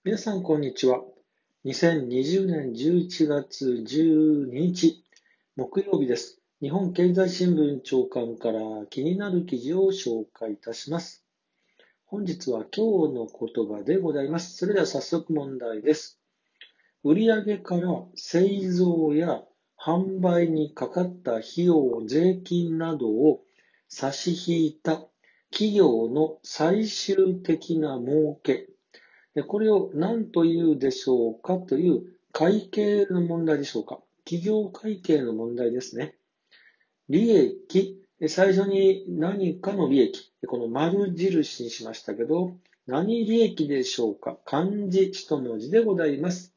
皆さん、こんにちは。2020年11月12日、木曜日です。日本経済新聞長官から気になる記事を紹介いたします。本日は今日の言葉でございます。それでは早速問題です。売上から製造や販売にかかった費用、税金などを差し引いた企業の最終的な儲け。これを何というでしょうかという会計の問題でしょうか。企業会計の問題ですね。利益、最初に何かの利益、この丸印にしましたけど、何利益でしょうか。漢字一文字でございます。